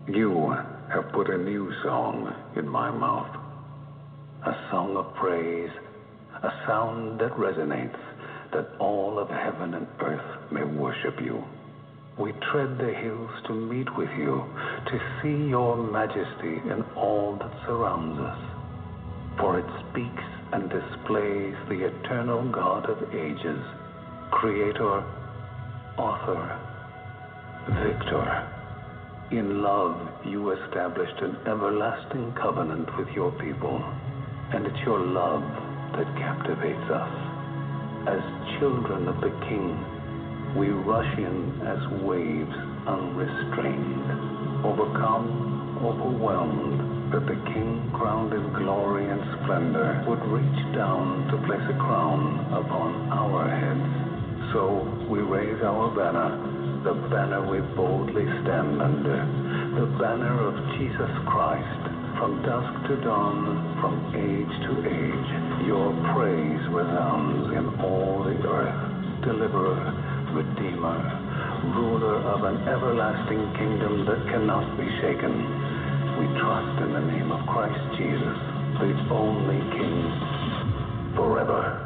You have put a new song in my mouth, a song of praise, a sound that resonates, that all of heaven and earth may worship you. We tread the hills to meet with you, to see your majesty in all that surrounds us. For it speaks and displays the eternal God of ages, creator, author, victor. In love, you established an everlasting covenant with your people, and it's your love that captivates us. As children of the King, we rush in as waves unrestrained, overcome, overwhelmed, that the King, crowned in glory and splendor, would reach down to place a crown upon our heads. So we raise our banner, the banner we boldly stand under, the banner of Jesus Christ. From dusk to dawn, from age to age, your praise resounds in all the earth. Deliverer, Redeemer, ruler of an everlasting kingdom that cannot be shaken. We trust in the name of Christ Jesus, the only King, forever.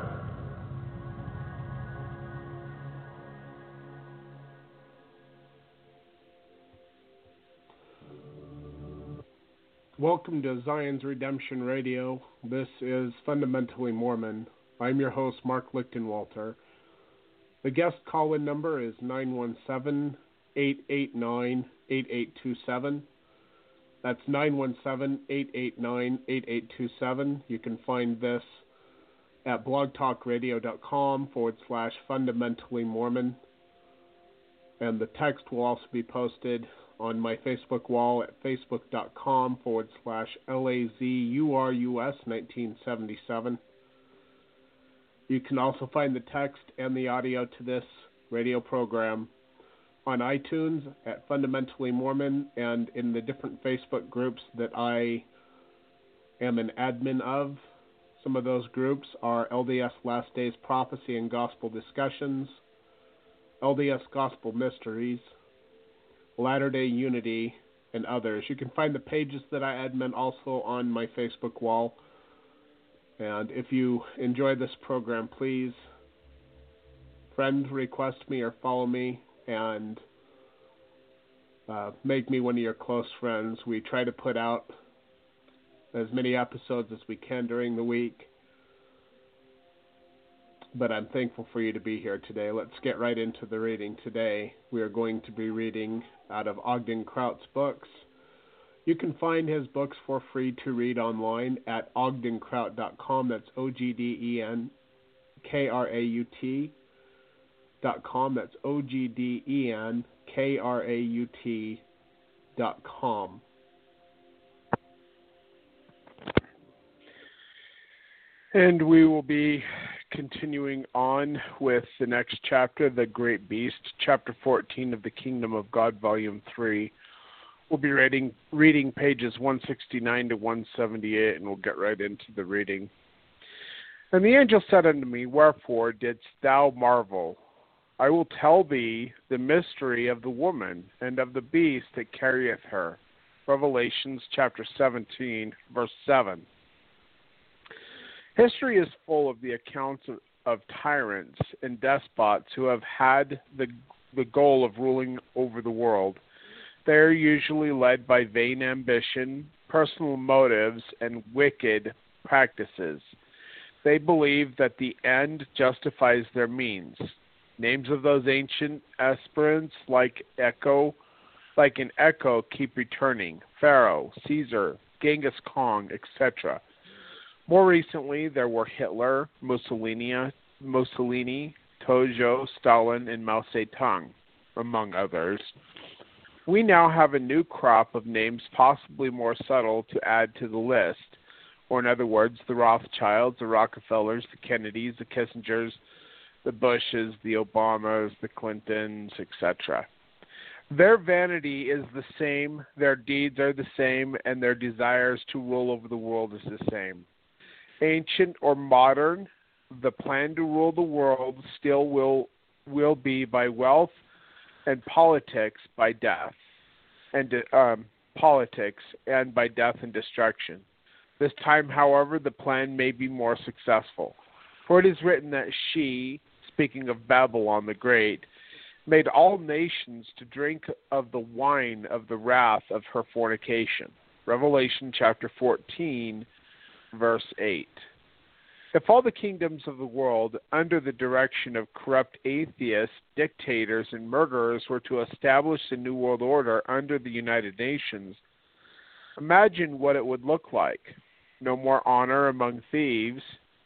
Welcome to Zion's Redemption Radio. This is Fundamentally Mormon. I'm your host, Mark Lichtenwalter. The guest call-in number is 917-889-8827. That's 917-889-8827. You can find this at blogtalkradio.com/fundamentally Mormon. And the text will also be posted on my Facebook wall at facebook.com/LAZURUS1977. You can also find the text and the audio to this radio program on iTunes at Fundamentally Mormon and in the different Facebook groups that I am an admin of. Some of those groups are LDS Last Days Prophecy and Gospel Discussions, LDS Gospel Mysteries, Latter-day Unity, and others. You can find the pages that I admin also on my Facebook wall. And if you enjoy this program, please friend request me or follow me and make me one of your close friends. We try to put out as many episodes as we can during the week. But I'm thankful for you to be here today. Let's get right into the reading today. We are going to be reading out of Ogden Kraut's books. You can find his books for free to read online at ogdenkraut.com. That's OGDENKRAUT.com. That's OGDENKRAUT.com. And we will be continuing on with the next chapter, The Great Beast, Chapter 14 of the Kingdom of God, Volume 3. We'll be reading pages 169 to 178, and we'll get right into the reading. And the angel said unto me, Wherefore didst thou marvel? I will tell thee the mystery of the woman and of the beast that carrieth her. Revelations chapter 17, verse 7. History is full of the accounts of tyrants and despots who have had the goal of ruling over the world. They are usually led by vain ambition, personal motives, and wicked practices. They believe that the end justifies their means. Names of those ancient aspirants like an echo keep returning: Pharaoh, Caesar, Genghis Khan, etc. More recently, there were Hitler, Mussolini, Tojo, Stalin, and Mao Zedong, among others. We now have a new crop of names possibly more subtle to add to the list, or in other words, the Rothschilds, the Rockefellers, the Kennedys, the Kissingers, the Bushes, the Obamas, the Clintons, etc. Their vanity is the same, their deeds are the same, and their desires to rule over the world is the same. Ancient or modern, the plan to rule the world still will be by wealth, and politics by death, and politics, and by death and destruction. This time, however, the plan may be more successful. For it is written that she, speaking of Babylon the Great, made all nations to drink of the wine of the wrath of her fornication. Revelation chapter 14, verse 8. If all the kingdoms of the world, under the direction of corrupt atheists, dictators, and murderers, were to establish the New World Order under the United Nations, imagine what it would look like. No more honor among thieves.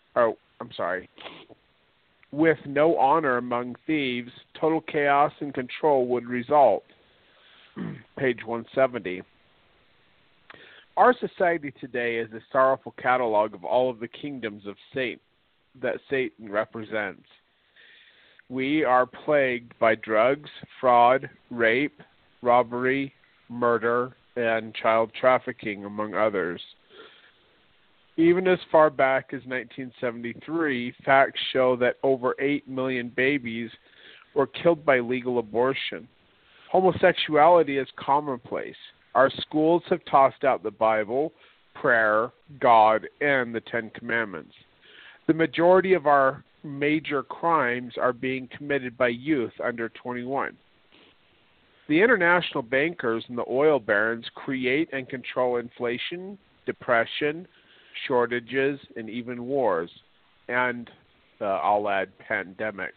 With no honor among thieves, total chaos and control would result. Page 170. Our society today is a sorrowful catalog of all of the kingdoms of Satan that Satan represents. We are plagued by drugs, fraud, rape, robbery, murder, and child trafficking, among others. Even as far back as 1973, facts show that over 8 million babies were killed by legal abortion. Homosexuality is commonplace. Our schools have tossed out the Bible, prayer, God, and the Ten Commandments. The majority of our major crimes are being committed by youth under 21. The international bankers and the oil barons create and control inflation, depression, shortages, and even wars. And I'll add pandemics,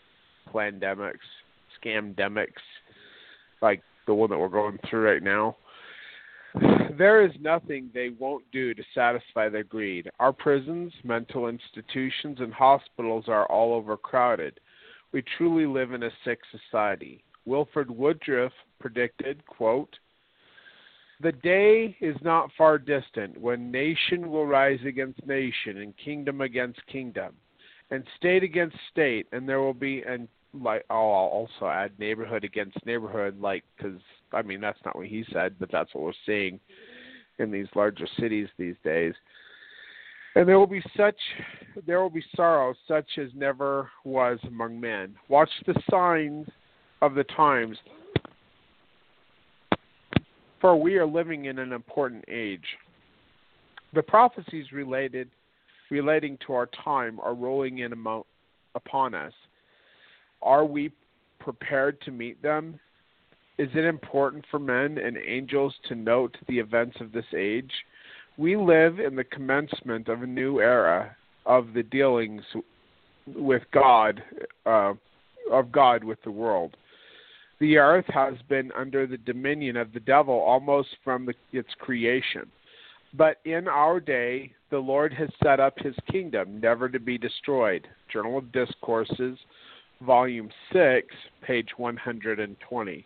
scamdemics, like the one that we're going through right now. There is nothing they won't do to satisfy their greed. Our prisons, mental institutions, and hospitals are all overcrowded. We truly live in a sick society. Wilford Woodruff predicted, quote, "The day is not far distant when nation will rise against nation and kingdom against kingdom and state against state, and there will be, and like I'll also add neighborhood against neighborhood, like, because I mean that's not what he said, but that's what we're seeing in these larger cities these days. And there will be sorrow such as never was among men. Watch the signs of the times, for we are living in an important age. The prophecies relating to our time are rolling in upon us. Are we prepared to meet them? Is it important for men and angels to note the events of this age? We live in the commencement of a new era of the dealings with God, of God with the world. The earth has been under the dominion of the devil almost from its creation. But in our day, the Lord has set up his kingdom, never to be destroyed. Journal of Discourses, Volume 6, page 120.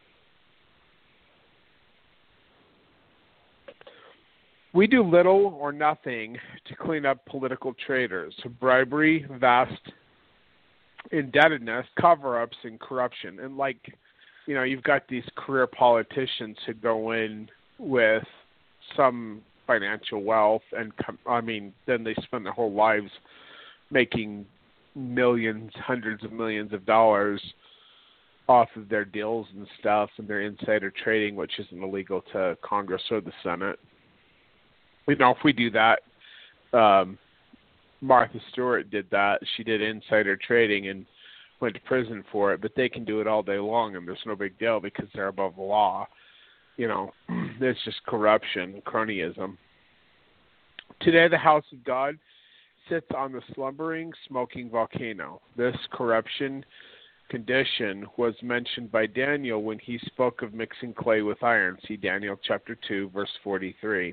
We do little or nothing to clean up political traitors, bribery, vast indebtedness, cover-ups, and corruption. And you've got these career politicians who go in with some financial wealth, and then they spend their whole lives making millions, hundreds of millions of dollars off of their deals and stuff and their insider trading, which isn't illegal to Congress or the Senate. If we do that, Martha Stewart did that. She did insider trading and went to prison for it, but they can do it all day long, and there's no big deal because they're above the law. It's just corruption, cronyism. Today, the house of God sits on the slumbering, smoking volcano. This corruption condition was mentioned by Daniel when he spoke of mixing clay with iron. See Daniel chapter 2, verse 43.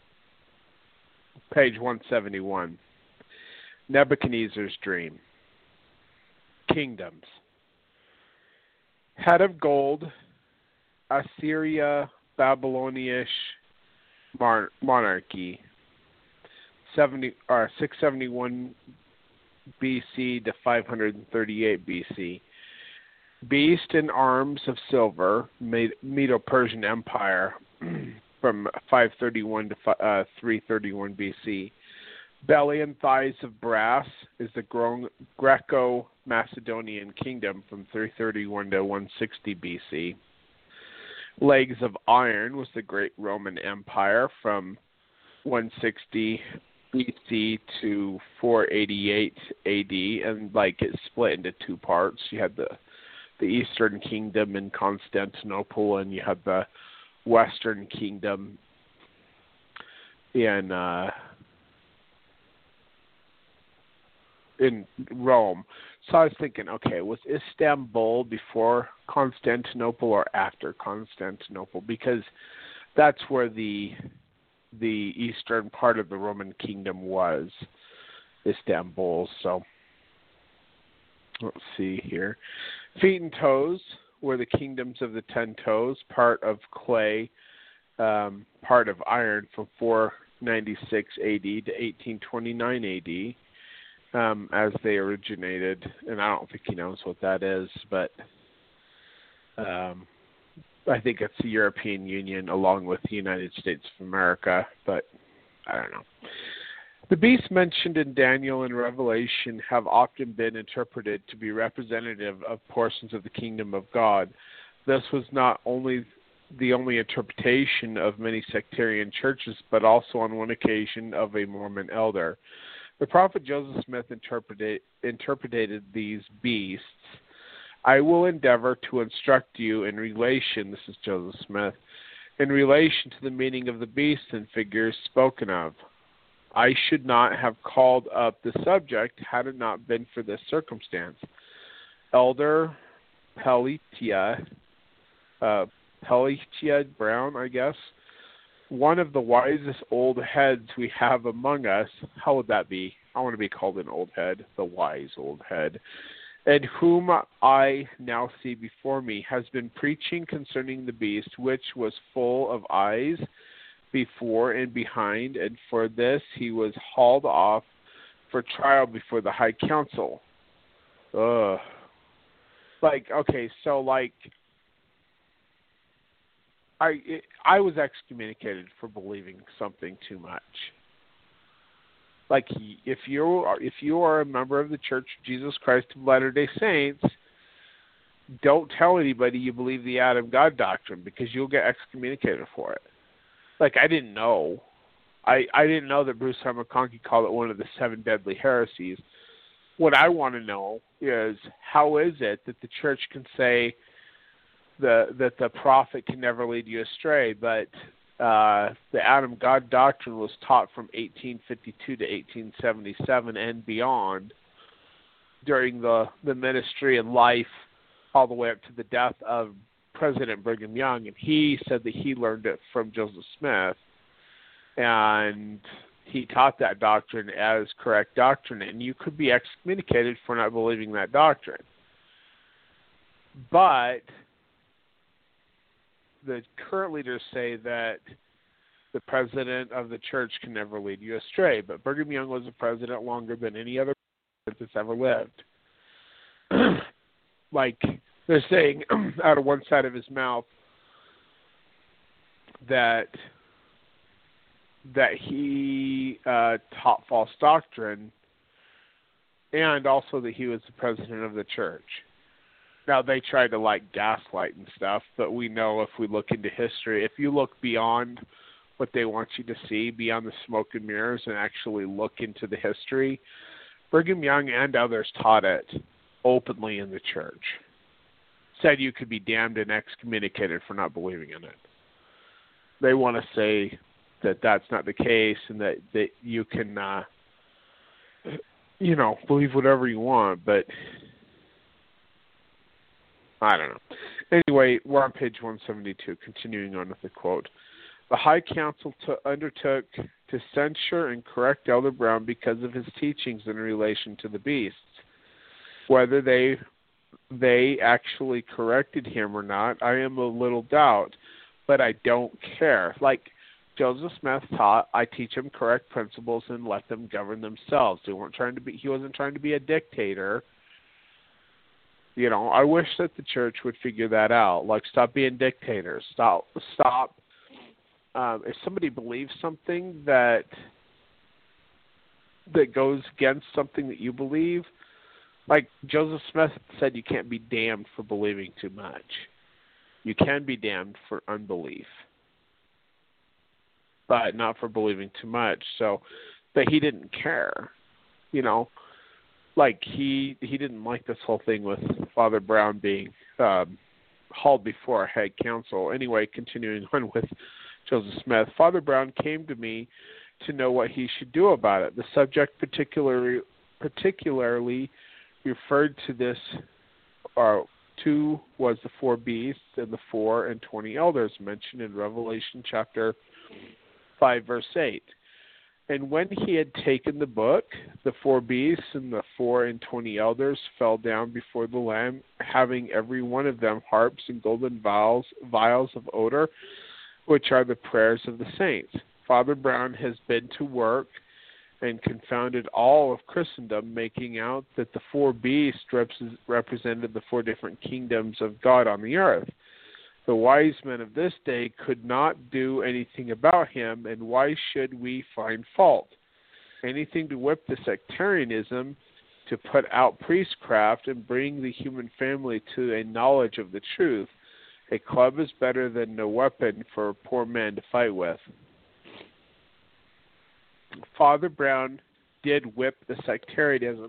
Page 171. Nebuchadnezzar's dream. Kingdoms. Head of gold, Assyria, Babylonish monarchy, 671 BC to 538 BC. Beast and arms of silver, Medo-Persian Empire, from 531 to 331 BC. Belly and thighs of brass is the Greco-Macedonian kingdom from 331 to 160 BC. Legs of Iron was the great Roman Empire from 160 BC to 488 AD, and like it split into two parts. You had the Eastern Kingdom in Constantinople, and you had the Western Kingdom in Rome. So I was thinking, okay, was Istanbul before Constantinople or after Constantinople? Because that's where the eastern part of the Roman kingdom was, Istanbul. So let's see here. Feet and toes were the kingdoms of the 10 toes, part of clay, part of iron from 496 AD to 1829 AD. As they originated, and I don't think he knows what that is, but I think it's the European Union along with the United States of America, but I don't know. The beasts mentioned in Daniel and Revelation have often been interpreted to be representative of portions of the kingdom of God. This was not only the only interpretation of many sectarian churches, but also on one occasion of a Mormon elder. The prophet Joseph Smith interpreted these beasts. I will endeavor to instruct you in relation, this is Joseph Smith, in relation to the meaning of the beasts and figures spoken of. I should not have called up the subject had it not been for this circumstance. Elder Peltiah Brown, I guess, one of the wisest old heads we have among us. How would that be? I want to be called an old head, the wise old head, and whom I now see before me, has been preaching concerning the beast, which was full of eyes before and behind, and for this he was hauled off for trial before the high council. Ugh. Like, okay, so like, I was excommunicated for believing something too much. Like, if you are a member of the Church of Jesus Christ of Latter-day Saints, don't tell anybody you believe the Adam God doctrine, because you'll get excommunicated for it. Like, I didn't know. I didn't know that Bruce R. McConkie called it one of the 7 deadly heresies. What I want to know is, how is it that the church can say that the prophet can never lead you astray, but the Adam God doctrine was taught from 1852 to 1877 and beyond, during the ministry and life all the way up to the death of President Brigham Young, and he said that he learned it from Joseph Smith, and he taught that doctrine as correct doctrine, and you could be excommunicated for not believing that doctrine. But the current leaders say that the president of the church can never lead you astray, but Brigham Young was a president longer than any other president that's ever lived. Like, they're saying out of one side of his mouth that he taught false doctrine, and also that he was the president of the church. Now, they try to, like, gaslight and stuff, but we know if we look into history, if you look beyond what they want you to see, beyond the smoke and mirrors, and actually look into the history, Brigham Young and others taught it openly in the church. Said you could be damned and excommunicated for not believing in it. They want to say that that's not the case, and that you can, believe whatever you want, but I don't know. Anyway, we're on page 172, continuing on with the quote. The High Council undertook to censure and correct Elder Brown because of his teachings in relation to the beasts. Whether they actually corrected him or not, I am a little doubt, but I don't care. Like Joseph Smith taught, I teach them correct principles and let them govern themselves. He wasn't trying to be a dictator. You know, I wish that the church would figure that out. Like, stop being dictators. Stop. If somebody believes something that goes against something that you believe, like Joseph Smith said, you can't be damned for believing too much. You can be damned for unbelief, but not for believing too much. So, but he didn't care, you know, like he didn't like this whole thing with Father Brown being hauled before a head council. Anyway, continuing on with Joseph Smith, Father Brown came to me to know what he should do about it. The subject particularly referred to this to was the 4 beasts and the 4 and 20 elders mentioned in Revelation chapter 5 verse 8. And when he had taken the book, the 4 beasts and the 4 and 20 elders fell down before the Lamb, having every one of them harps and golden vials of odor, which are the prayers of the saints. Father Brown has been to work and confounded all of Christendom, making out that the 4 beasts represented the 4 different kingdoms of God on the earth. The wise men of this day could not do anything about him, and why should we find fault? Anything to whip the sectarianism, to put out priestcraft, and bring the human family to a knowledge of the truth. A club is better than no weapon for poor men to fight with. Father Brown did whip the sectarianism.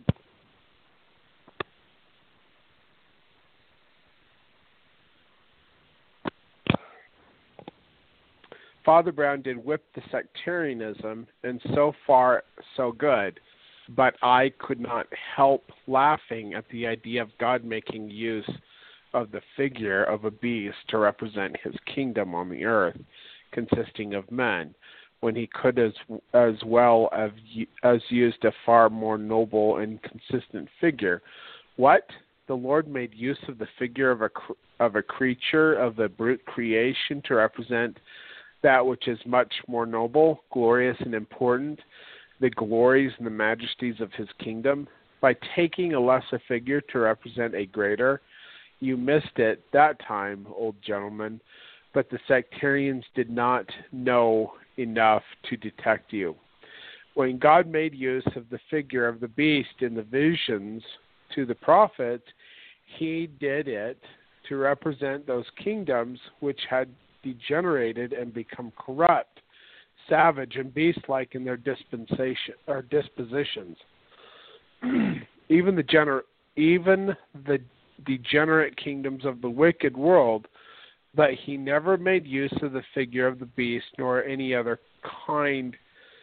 Father Brown did whip the sectarianism, and so far, so good. But I could not help laughing at the idea of God making use of the figure of a beast to represent his kingdom on the earth, consisting of men, when he could as well as used a far more noble and consistent figure. What? The Lord made use of the figure of a creature of the brute creation to represent that which is much more noble, glorious, and important, the glories and the majesties of his kingdom, by taking a lesser figure to represent a greater. You missed it that time, old gentleman, but the sectarians did not know enough to detect you. When God made use of the figure of the beast in the visions to the prophet, he did it to represent those kingdoms which had degenerated and become corrupt, savage, and beast-like in their dispositions. Even the degenerate kingdoms of the wicked world, but he never made use of the figure of the beast nor any other kind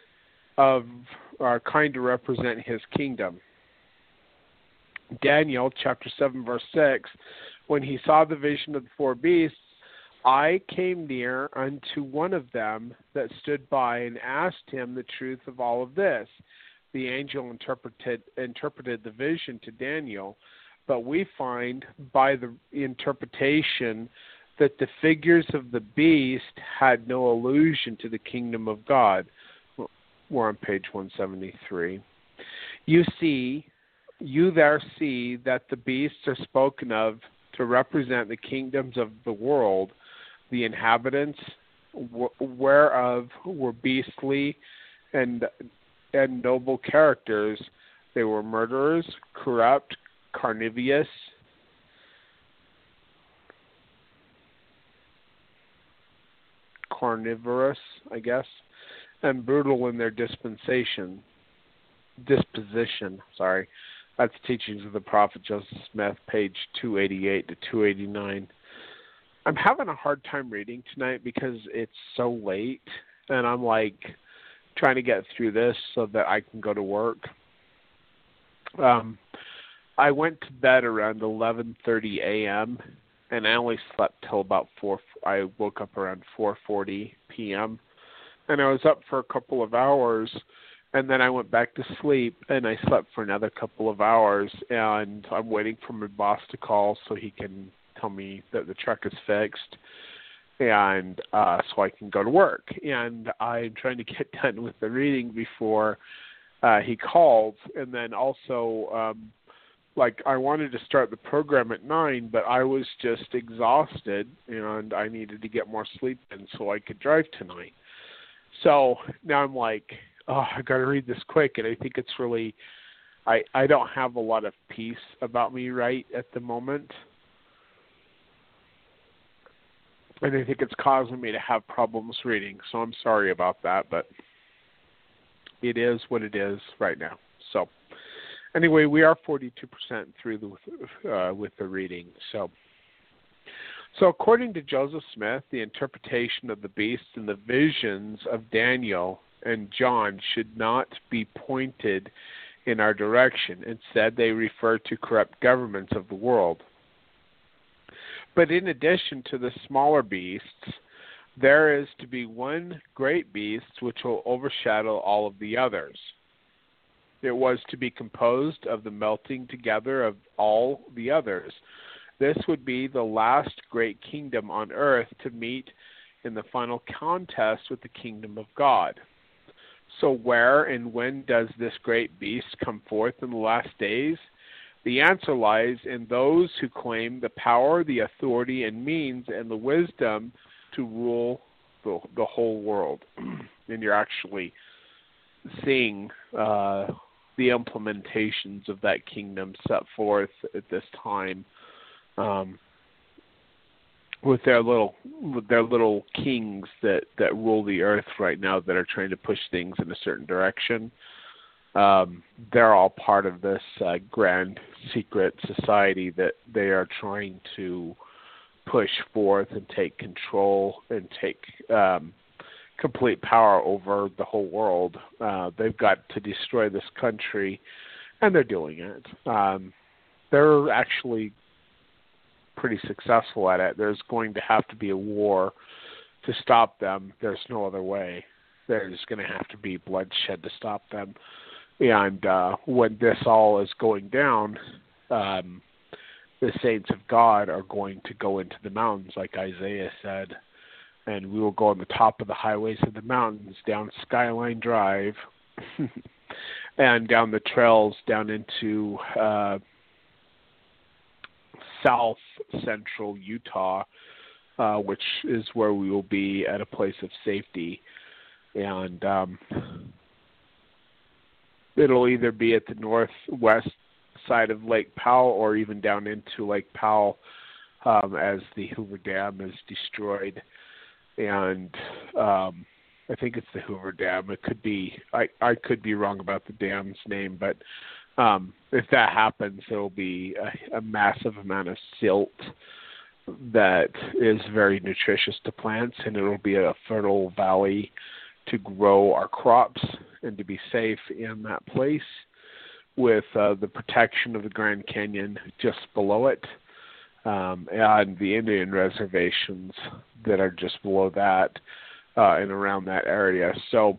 to represent his kingdom. Daniel chapter 7 verse 6, when he saw the vision of the 4 beasts, I came near unto one of them that stood by and asked him the truth of all of this. The angel interpreted the vision to Daniel, but we find by the interpretation that the figures of the beast had no allusion to the kingdom of God. We're on page 173. You there see that the beasts are spoken of to represent the kingdoms of the world, the inhabitants whereof were beastly and noble characters. They were murderers, corrupt, carnivorous, I guess, and brutal in their disposition. That's Teachings of the Prophet Joseph Smith, page 288 to 289. I'm having a hard time reading tonight because it's so late, and I'm like trying to get through this so that I can go to work. I went to bed around 11:30 a.m. and I only slept till about 4. I woke up around 4:40 p.m. and I was up for a couple of hours, and then I went back to sleep and I slept for another couple of hours, and I'm waiting for my boss to call so he can tell me that the truck is fixed, and so I can go to work. And I'm trying to get done with the reading before he called. And then also, I wanted to start the program at 9, but I was just exhausted, and I needed to get more sleep in so I could drive tonight. So now I'm like, oh, I got to read this quick, and I think it's really, I don't have a lot of peace about me right at the moment. And I think it's causing me to have problems reading, so I'm sorry about that, but it is what it is right now. So anyway, we are 42% through with the reading. So according to Joseph Smith, the interpretation of the beast and the visions of Daniel and John should not be pointed in our direction. Instead, they refer to corrupt governments of the world. But in addition to the smaller beasts, there is to be one great beast which will overshadow all of the others. It was to be composed of the melting together of all the others. This would be the last great kingdom on earth to meet in the final contest with the kingdom of God. So where and when does this great beast come forth in the last days? The answer lies in those who claim the power, the authority, and means, and the wisdom to rule the whole world. And you're actually seeing the implementations of that kingdom set forth at this time, with their little kings that rule the earth right now that are trying to push things in a certain direction. They're all part of this grand secret society that they are trying to push forth and take control and take complete power over the whole world. They've got to destroy this country, and they're doing it. They're actually pretty successful at it. There's going to have to be a war to stop them. There's no other way. There's going to have to be bloodshed to stop them. And when this all is going down, the saints of God are going to go into the mountains, like Isaiah said, and we will go on the top of the highways of the mountains, down Skyline Drive, and down the trails down into south central Utah, which is where we will be at a place of safety. And it'll either be at the northwest side of Lake Powell or even down into Lake Powell as the Hoover Dam is destroyed. And I think it's the Hoover Dam. It could be, I could be wrong about the dam's name, but if that happens, there will be a massive amount of silt that is very nutritious to plants, and it will be a fertile valley to grow our crops and to be safe in that place, with the protection of the Grand Canyon just below it, and the Indian reservations that are just below that and around that area. So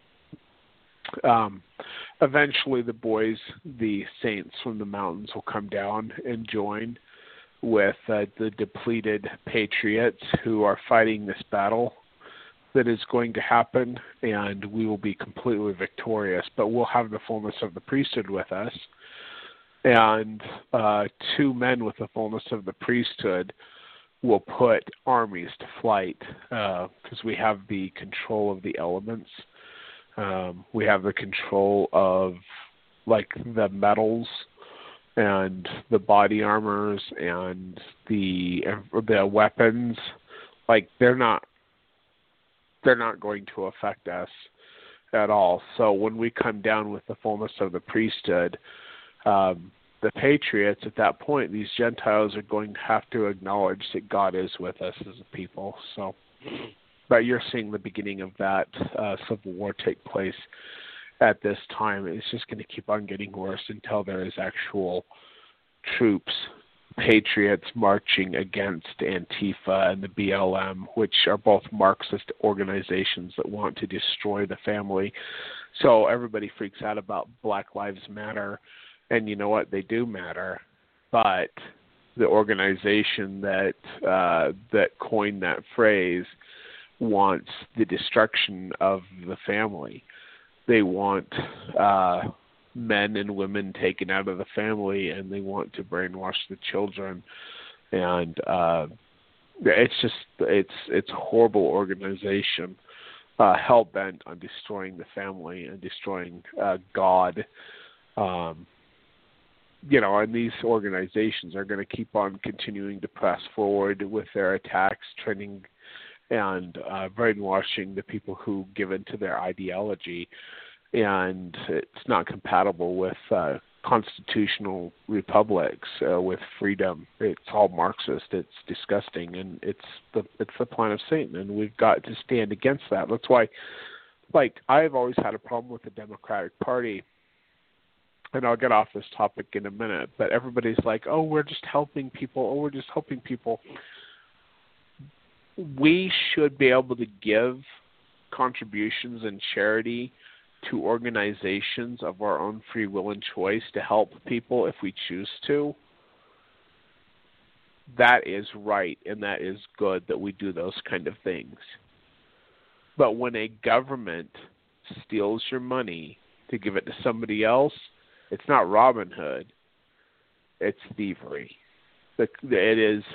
eventually the boys, the saints from the mountains, will come down and join with the depleted patriots who are fighting this battle that is going to happen, and we will be completely victorious. But we'll have the fullness of the priesthood with us, and 2 men with the fullness of the priesthood will put armies to flight, because we have the control of the elements. We have the control of, like, the metals and the body armors and the weapons. Like, they're not going to affect us at all. So when we come down with the fullness of the priesthood, the patriots at that point, these Gentiles, are going to have to acknowledge that God is with us as a people. So, but you're seeing the beginning of that civil war take place at this time. It's just going to keep on getting worse until there is actual troops, patriots, marching against Antifa and the BLM, which are both Marxist organizations that want to destroy the family. So everybody freaks out about Black Lives Matter, and you know what? They do matter, but the organization that coined that phrase wants the destruction of the family. They want men and women taken out of the family, and they want to brainwash the children. And it's a horrible organization, hell bent on destroying the family and destroying God. And these organizations are going to keep on continuing to press forward with their attacks, and brainwashing the people who give into their ideology. And it's not compatible with constitutional republics with freedom. It's all Marxist. It's disgusting, and it's the plan of Satan. And we've got to stand against that. That's why, like, I've always had a problem with the Democratic Party. And I'll get off this topic in a minute. But everybody's like, "Oh, we're just helping people. Oh, we're just helping people." We should be able to give contributions and charity to organizations of our own free will and choice to help people if we choose to. That is right, and that is good that we do those kind of things. But when a government steals your money to give it to somebody else, it's not Robin Hood. It's thievery. It is...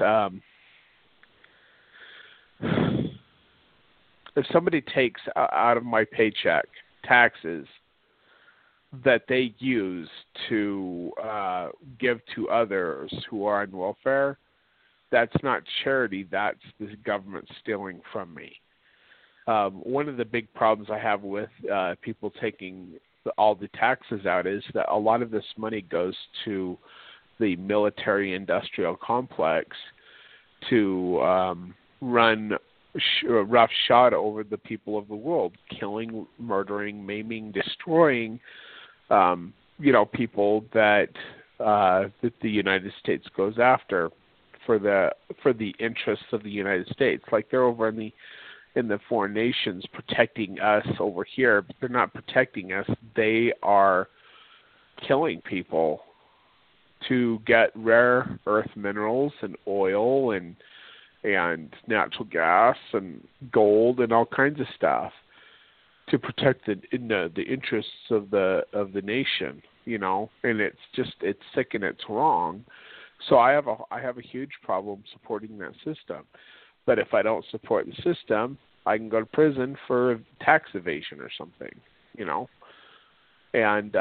if somebody takes out of my paycheck taxes that they use to give to others who are on welfare, that's not charity. That's the government stealing from me. One of the big problems I have with people taking all the taxes out is that a lot of this money goes to the military-industrial complex to run roughshod over the people of the world, killing, murdering, maiming, destroying, people that the United States goes after for the interests of the United States. Like, they're over in the foreign nations protecting us over here, but they're not protecting us. They are killing people to get rare earth minerals and oil and natural gas and gold and all kinds of stuff to protect the interests of the nation, and it's sick and it's wrong. So I have a huge problem supporting that system. But if I don't support the system, I can go to prison for tax evasion or something, and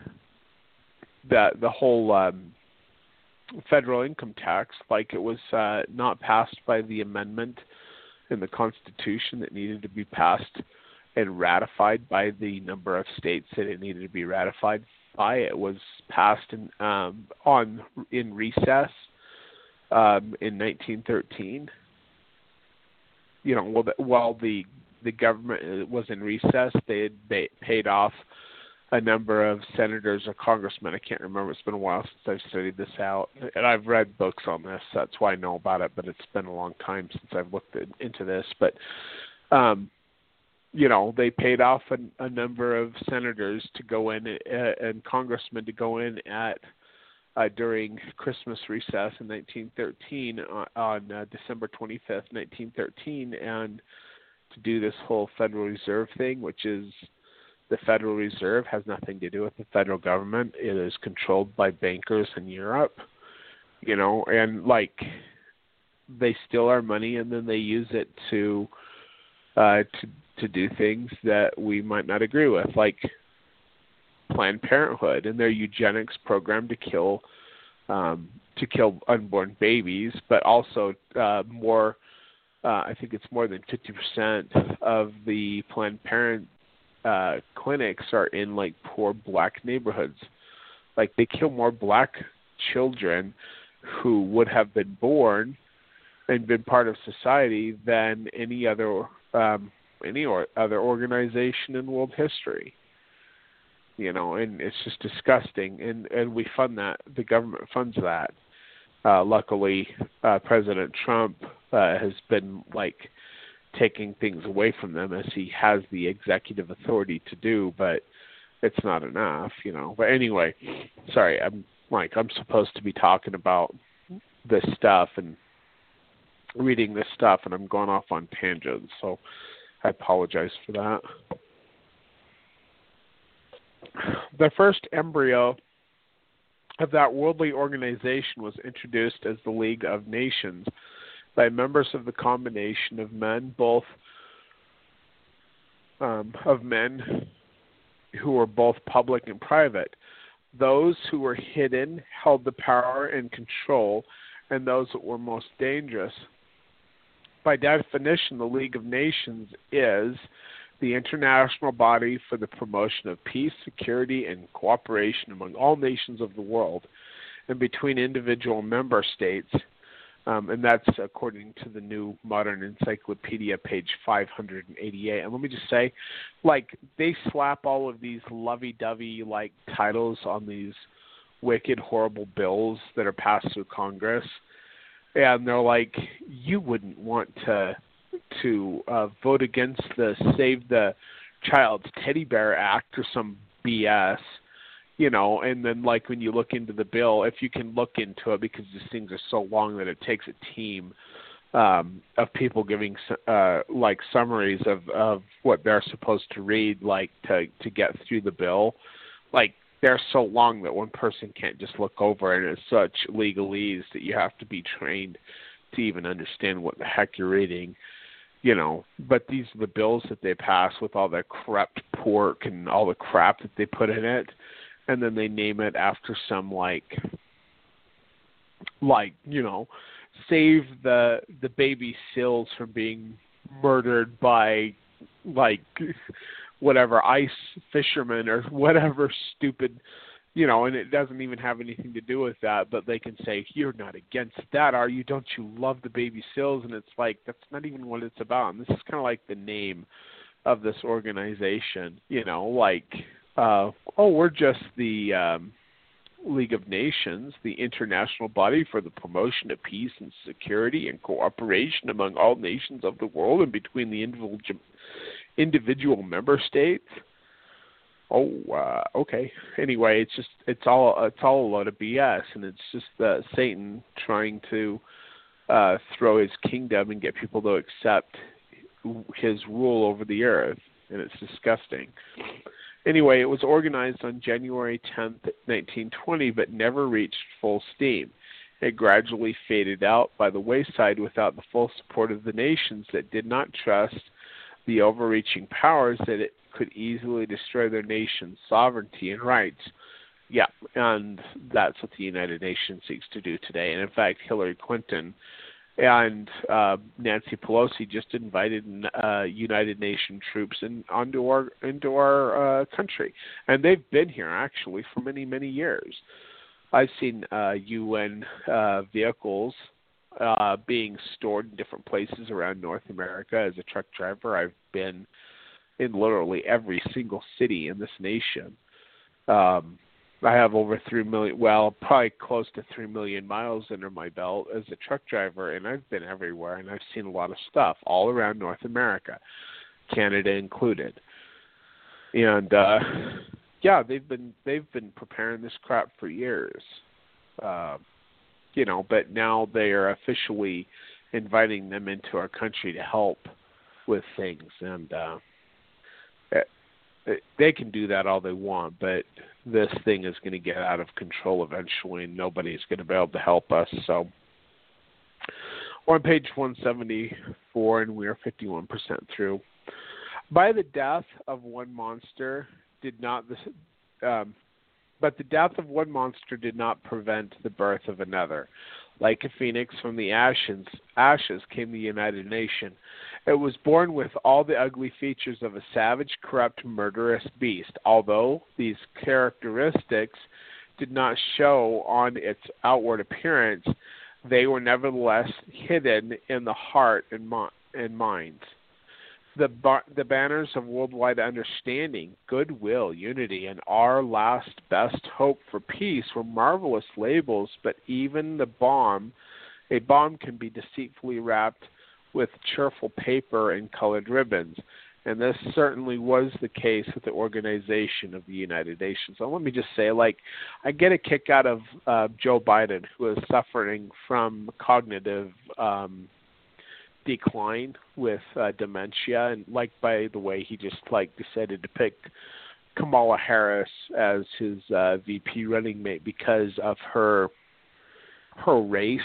the whole federal income tax, like, it was not passed by the amendment in the Constitution that needed to be passed and ratified by the number of states that it needed to be ratified by. It was passed in recess in 1913. While the government was in recess, they had paid off a number of senators or congressmen. I can't remember. It's been a while since I've studied this out. And I've read books on this. That's why I know about it, but it's been a long time since I've looked into this. But, they paid off a number of senators to go in and congressmen to go in during Christmas recess in 1913 on December 25th, 1913, and to do this whole Federal Reserve thing, which is the Federal Reserve has nothing to do with the federal government. It is controlled by bankers in Europe, and they steal our money and then they use it to do things that we might not agree with, like Planned Parenthood and their eugenics program to kill unborn babies, but also more. I think it's more than 50% of the Planned Parenthood clinics are in poor black neighborhoods. Like, they kill more black children who would have been born and been part of society than any other organization in world history. And it's just disgusting. And we fund that. The government funds that. Luckily, President Trump has been taking things away from them, as he has the executive authority to do, but it's not enough, But anyway, sorry, I'm supposed to be talking about this stuff and reading this stuff, and I'm going off on tangents, so I apologize for that. The first embryo of that worldly organization was introduced as the League of Nations by members of the combination of men, of men who were both public and private. Those who were hidden held the power and control, and those that were most dangerous. By definition, the League of Nations is the international body for the promotion of peace, security, and cooperation among all nations of the world and between individual member states. And that's according to the New Modern Encyclopedia, page 588. And let me just say, like, they slap all of these lovey-dovey, like, titles on these wicked, horrible bills that are passed through Congress. And they're like, you wouldn't want to vote against the Save the Child's Teddy Bear Act or some BS. You know, and then, like, when you look into the bill, if you can look into it, because these things are so long that it takes a team of people giving, like, summaries of what they're supposed to read, like, to get through the bill. Like, they're so long that one person can't just look over it, and it's such legalese that you have to be trained to even understand what the heck you're reading. You know, but these are the bills that they pass with all the corrupt pork and all the crap that they put in it. And then they name it after some like you know, save the baby seals from being murdered by like whatever ice fishermen or whatever stupid, you know, and it doesn't even have anything to do with that. But they can say, you're not against that, are you? Don't you love the baby seals? And it's like, that's not even what it's about. And this is kind of like the name of this organization, you know, like. We're just the League of Nations, the international body for the promotion of peace and security and cooperation among all nations of the world and between the individual member states. Okay. Anyway, it's all a load of BS, and it's just Satan trying to throw his kingdom and get people to accept his rule over the earth, and it's disgusting. Anyway, it was organized on January 10th, 1920, but never reached full steam. It gradually faded out by the wayside without the full support of the nations that did not trust the overreaching powers that it could easily destroy their nation's sovereignty and rights. Yeah, and that's what the United Nations seeks to do today. And in fact, Hillary Clinton and Nancy Pelosi just invited United Nations troops into our country, and they've been here actually for many, many years. I've seen UN vehicles being stored in different places around North America. As a truck driver, I've been in literally every single city in this nation. I have over 3 million, well, probably close to 3 million miles under my belt as a truck driver, and I've been everywhere, and I've seen a lot of stuff all around North America, Canada included. And yeah, they've been preparing this crap for years, you know. But now they are officially inviting them into our country to help with things, and they can do that all they want, but this thing is going to get out of control eventually, and nobody's going to be able to help us. So we're on page 174, and we are 51% through. By the death of one monster but the death of one monster did not prevent the birth of another. Like a phoenix from the ashes came the United Nation. It was born with all the ugly features of a savage, corrupt, murderous beast. Although these characteristics did not show on its outward appearance, they were nevertheless hidden in the heart and minds. The banners of worldwide understanding, goodwill, unity, and our last best hope for peace were marvelous labels, but even a bomb can be deceitfully wrapped with cheerful paper and colored ribbons. And this certainly was the case with the organization of the United Nations. So let me just say, I get a kick out of Joe Biden, who is suffering from cognitive decline with dementia, and by the way, he just decided to pick Kamala Harris as his VP running mate because of her race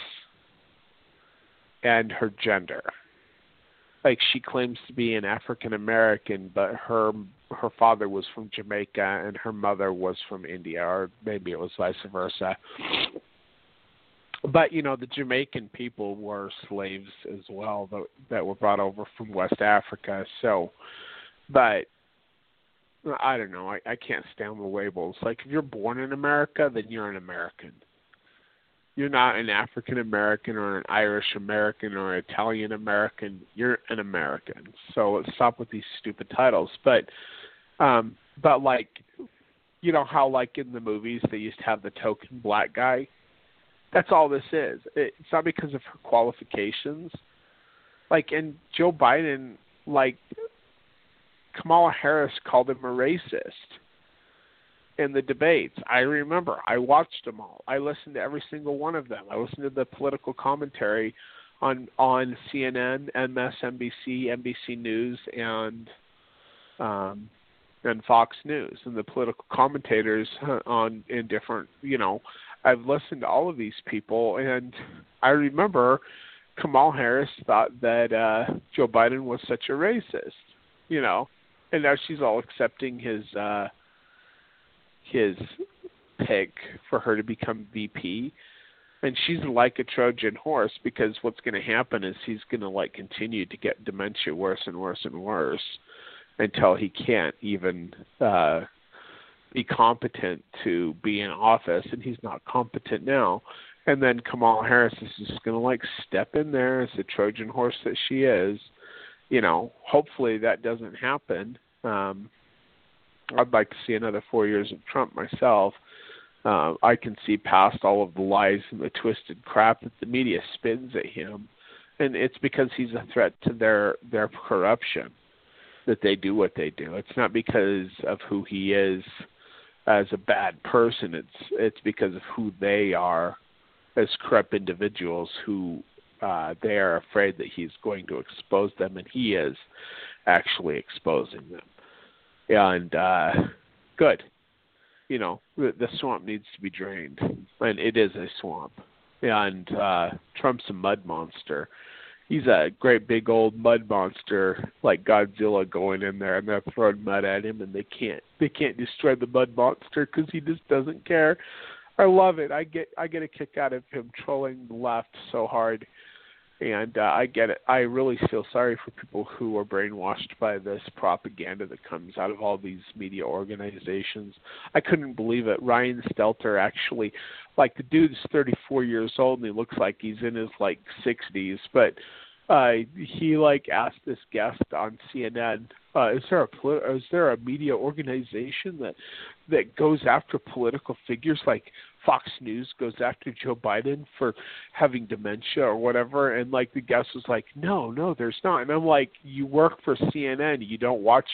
and her gender. She claims to be an African American, but her father was from Jamaica and her mother was from India, or maybe it was vice versa. But, the Jamaican people were slaves as well that were brought over from West Africa. So, but I don't know. I can't stand the labels. Like, if you're born in America, then you're an American. You're not an African American or an Irish American or an Italian American. You're an American. So let's stop with these stupid titles. But like, how like in the movies they used to have the token black guy? That's all this is. It's not because of her qualifications. Like, and Joe Biden, like, Kamala Harris called him a racist in the debates. I remember. I watched them all. I listened to every single one of them. I listened to the political commentary on CNN, MSNBC, NBC News, and Fox News, and the political commentators in different, I've listened to all of these people, and I remember Kamala Harris thought that Joe Biden was such a racist, and now she's all accepting his pick for her to become VP, and she's like a Trojan horse, because what's going to happen is he's going to continue to get dementia worse and worse and worse until he can't even be competent to be in office, and he's not competent now. And then Kamala Harris is just going to step in there as the Trojan horse that she is. Hopefully that doesn't happen. I'd like to see another 4 years of Trump myself. I can see past all of the lies and the twisted crap that the media spins at him, and it's because he's a threat to their corruption that they do what they do. It's not because of who he is as a bad person. It's because of who they are as corrupt individuals who they are afraid that he's going to expose them, and he is actually exposing them. And good. The swamp needs to be drained, and it is a swamp. And Trump's a mud monster. He's a great big old mud monster, like Godzilla, going in there, and they're throwing mud at him, and they can't destroy the mud monster because he just doesn't care. I love it. I get a kick out of him trolling the left so hard, and I get it. I really feel sorry for people who are brainwashed by this propaganda that comes out of all these media organizations. I couldn't believe it. Ryan Stelter actually, the dude's 34 years old, and he looks like he's in his 60s, but he asked this guest on CNN, is there a media organization that goes after political figures like Fox News goes after Joe Biden for having dementia or whatever? And the guest was like, no, there's not. And I'm like, you work for CNN. You don't watch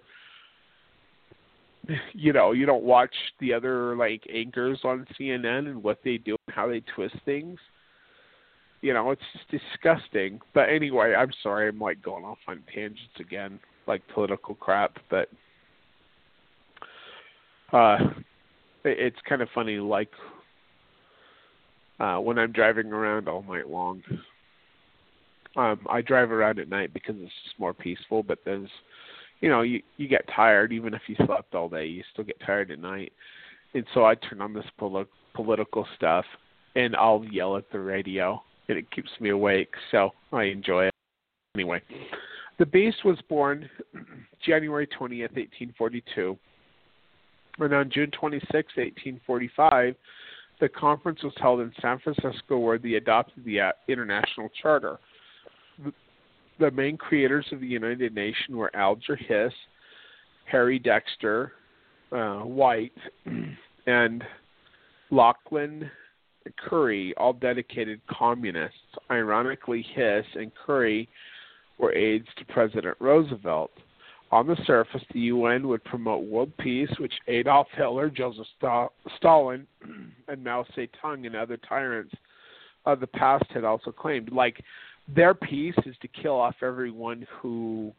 you don't watch the other anchors on CNN and what they do and how they twist things. It's just disgusting. But anyway, I'm sorry, I'm going off on tangents again, political crap, but it's kind of funny, when I'm driving around all night long. I drive around at night because it's just more peaceful, but there's, you get tired. Even if you slept all day, you still get tired at night. And so I turn on this political stuff, and I'll yell at the radio, and it keeps me awake, so I enjoy it. Anyway, the Beast was born January 20th, 1842. And on June 26, 1845, the conference was held in San Francisco where they adopted the International Charter. The main creators of the United Nations were Alger Hiss, Harry Dexter, White, and Lachlan Curry, all dedicated communists. Ironically, Hiss and Curry were aides to President Roosevelt. On the surface, the UN would promote world peace, which Adolf Hitler, Joseph Stalin, and Mao Zedong and other tyrants of the past had also claimed. Their peace is to kill off everyone who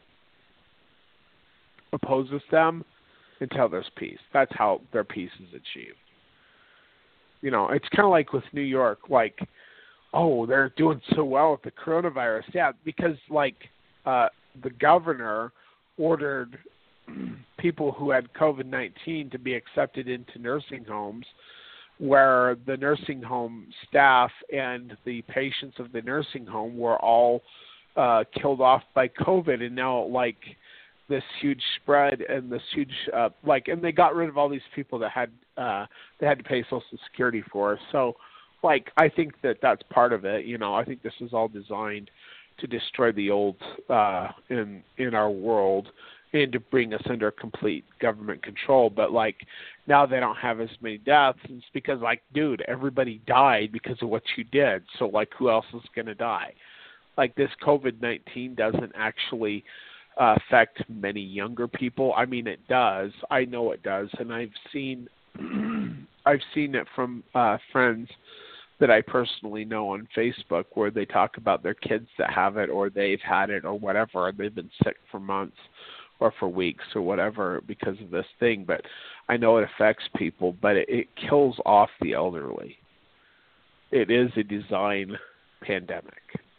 opposes them until there's peace. That's how their peace is achieved. It's kind of like with New York, they're doing so well with the coronavirus. Yeah, because the governor ordered people who had COVID-19 to be accepted into nursing homes where the nursing home staff and the patients of the nursing home were all killed off by COVID, and now like this huge spread and this huge and they got rid of all these people that had they had to pay Social Security for. So like I think that's part of it. I think this is all designed to destroy the old in our world and to bring us under complete government control. But like now they don't have as many deaths. It's because like, dude, everybody died because of what you did. So like, who else is going to die? Like this COVID-19 doesn't actually affect many younger people. I mean, it does. I know it does, and I've seen it from friends that I personally know on Facebook where they talk about their kids that have it or they've had it or whatever, and they've been sick for months or for weeks or whatever because of this thing. But I know it affects people, but it kills off the elderly. It is a designer pandemic.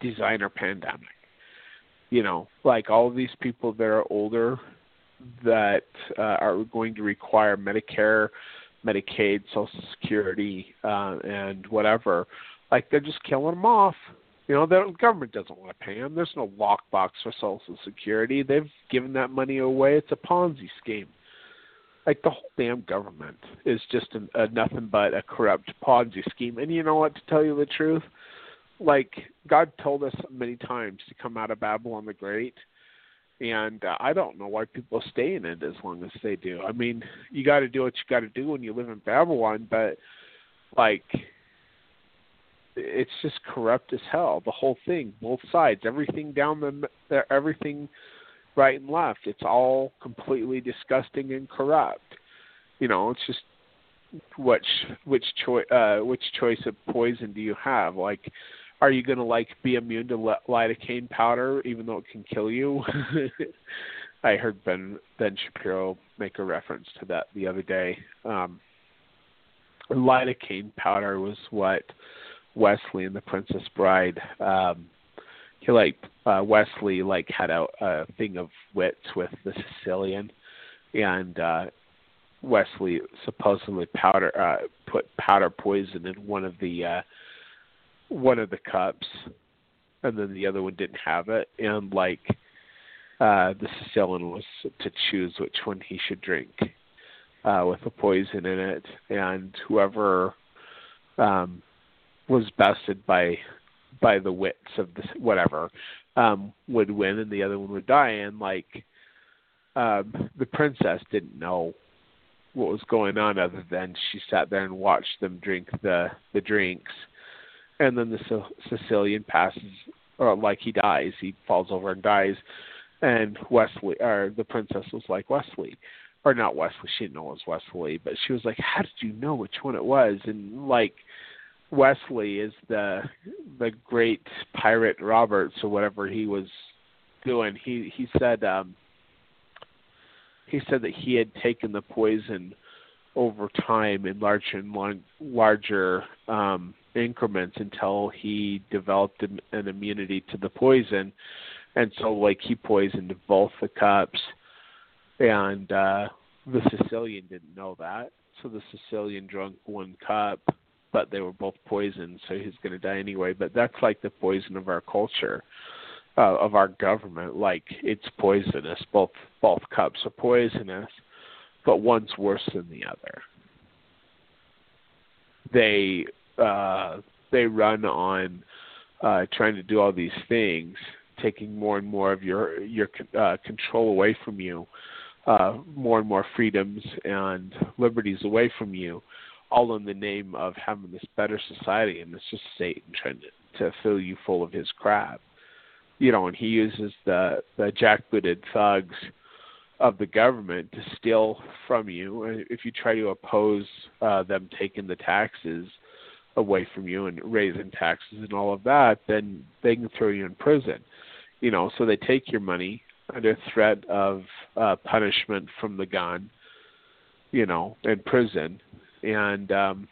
Like all of these people that are older that are going to require Medicare, Medicaid, Social Security, and whatever, like they're just killing them off. The government doesn't want to pay them. There's no lockbox for Social Security. They've given that money away. It's a Ponzi scheme. Like the whole damn government is just nothing but a corrupt Ponzi scheme. And you know what, to tell you the truth, like God told us many times to come out of Babylon the Great. And I don't know why people stay in it as long as they do. I mean, you got to do what you got to do when you live in Babylon, but like it's just corrupt as hell. The whole thing, both sides, everything everything right and left. It's all completely disgusting and corrupt. It's just which choice of poison do you have? Like, are you going to be immune to lidocaine powder even though it can kill you? I heard Ben Shapiro make a reference to that the other day. Lidocaine powder was what Wesley and the Princess Bride, Wesley had a thing of wits with the Sicilian, and Wesley supposedly put powder poison in one of the cups, and then the other one didn't have it, and the Sicilian was to choose which one he should drink with the poison in it, and whoever was bested by the wits of this whatever would win, and the other one would die. And the princess didn't know what was going on other than she sat there and watched them drink the drinks. And then the Sicilian passes, or he dies. He falls over and dies. And Wesley, or the princess was like, Wesley, or not Wesley, she didn't know it was Wesley, but she was like, how did you know which one it was? And Wesley is the great pirate Roberts or whatever he was doing. He said that he had taken the poison over time in larger increments until he developed an immunity to the poison, and so he poisoned both the cups, and the Sicilian didn't know that, so the Sicilian drank one cup, but they were both poisoned, so he's going to die anyway. But that's the poison of our culture, of our government. It's poisonous. Both cups are poisonous, but one's worse than the other. They run on trying to do all these things, taking more and more of your control away from you, more and more freedoms and liberties away from you, all in the name of having this better society. And it's just Satan trying to fill you full of his crap. And he uses the jackbooted thugs of the government to steal from you. And if you try to oppose them taking the taxes away from you and raising taxes and all of that, then they can throw you in prison. So they take your money under threat of punishment from the gun, in prison. And,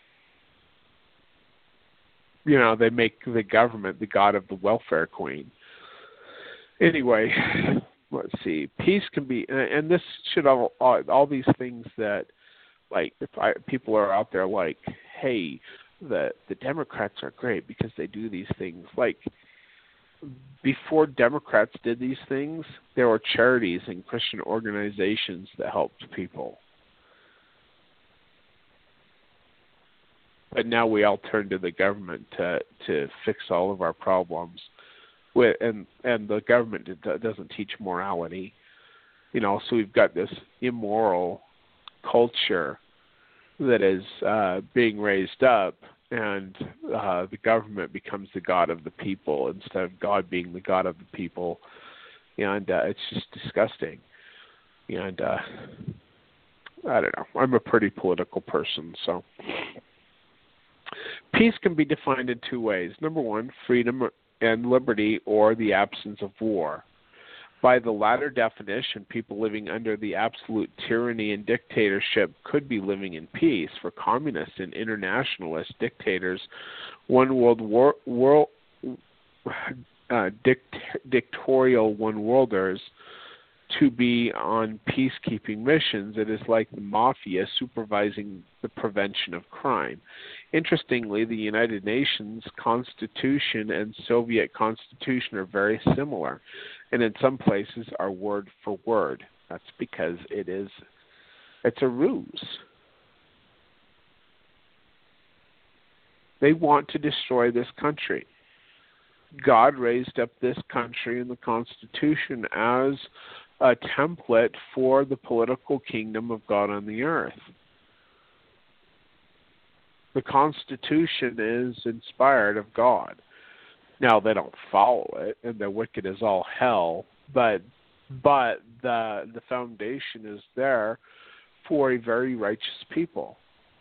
they make the government the god of the welfare queen. Anyway, let's see. Peace can be, and this should all these things that like people are out there like, hey, the Democrats are great because they do these things. Like, before Democrats did these things, there were charities and Christian organizations that helped people. But now we all turn to the government to fix all of our problems. And the government doesn't teach morality. You know, so we've got this immoral culture that is being raised up, and the government becomes the god of the people instead of God being the god of the people. And it's just disgusting. And I don't know. I'm a pretty political person, so... Peace can be defined in two ways. Number one, freedom and liberty, or the absence of war. By the latter definition, people living under the absolute tyranny and dictatorship could be living in peace. For communists and internationalist dictators, dictatorial one-worlders, to be on peacekeeping missions. It is like the mafia supervising the prevention of crime. Interestingly, the United Nations Constitution and Soviet Constitution are very similar, and in some places are word for word. That's because it's a ruse. They want to destroy this country. God raised up this country and the Constitution as a template for the political kingdom of God on the earth. The Constitution is inspired of God. Now, they don't follow it, and they're wicked as all hell, but the foundation is there for a very righteous people.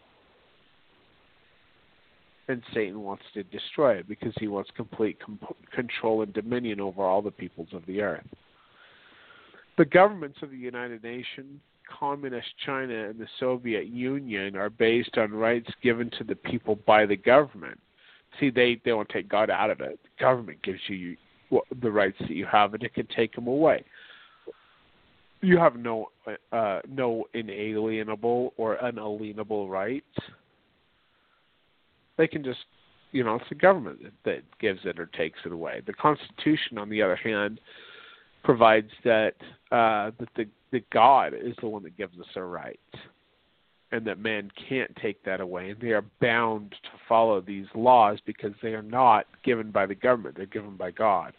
And Satan wants to destroy it because he wants complete control and dominion over all the peoples of the earth. The governments of the United Nations, Communist China, and the Soviet Union are based on rights given to the people by the government. See, they don't take God out of it. The government gives you the rights that you have, and it can take them away. You have no inalienable or unalienable rights. They can just, it's the government that gives it or takes it away. The Constitution, on the other hand, provides that that God is the one that gives us our rights, and that man can't take that away, and they are bound to follow these laws because they are not given by the government; they're given by God.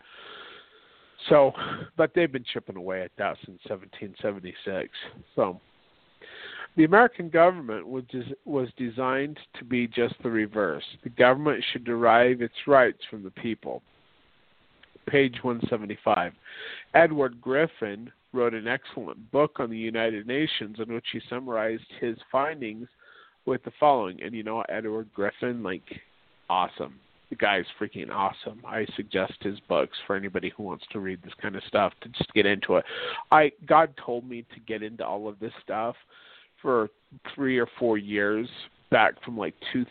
So, but they've been chipping away at that since 1776. So, the American government was designed to be just the reverse. The government should derive its rights from the people. Page 175. Edward Griffin wrote an excellent book on the United Nations in which he summarized his findings with the following. And Edward Griffin, awesome. The guy's freaking awesome. I suggest his books for anybody who wants to read this kind of stuff, to just get into it. God told me to get into all of this stuff for 3 or 4 years, back from